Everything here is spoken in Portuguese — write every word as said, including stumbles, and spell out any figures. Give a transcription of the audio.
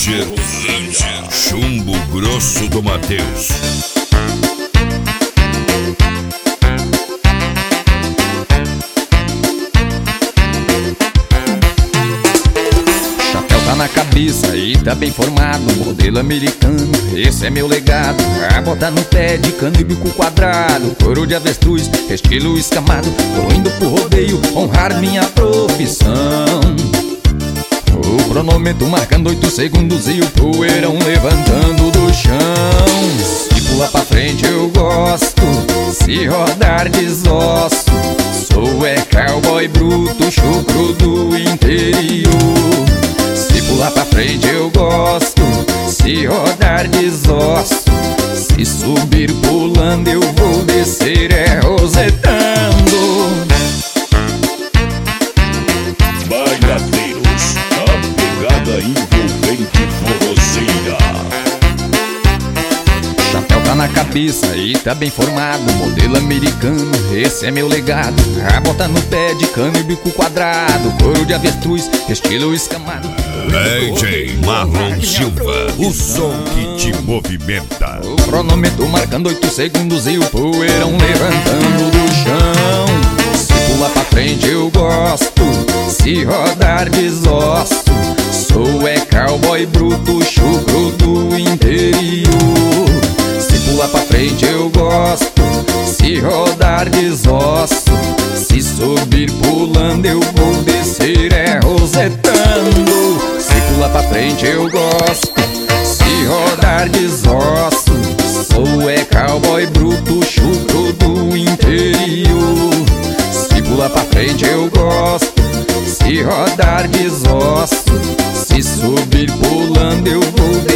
Ranger, Ranger, chumbo grosso do Matheus. Na cabeça e tá bem formado, modelo americano, esse é meu legado. A bota no pé de cano e bico quadrado, couro de avestruz, estilo escamado. Tô indo pro rodeio honrar minha profissão. O cronômetro marcando oito segundos e o poeirão levantando do chão. Se pular pra frente eu gosto, se rodar desosso. Sou é cowboy bruto, chucro do interior. Se pular pra frente eu gosto, se rodar desosso. Se subir pulando eu vou descer é rosetando. Baiadeiros, a pegada envolvente forrozeira. Chapéu tá na cabeça e tá bem formado, modelo americano, esse é meu legado. A bota no pé de cano e bico quadrado, couro de avestruz, estilo escamado. D J Marlon Silva, o som que te movimenta. O cronômetro marcando oito segundos e o poeirão levantando do chão. Se pular pra frente eu gosto, se rodar desosso. Sou é cowboy bruto, chucro do interior. Se pular pra frente eu gosto, se rodar desosso. Se subir pulando eu vou descer é rosetando. Se pular pra frente eu gosto, se rodar desosso. Sou é cowboy bruto, chucro do interior. Se pular pra frente eu gosto, se rodar desosso. Se subir pulando eu vou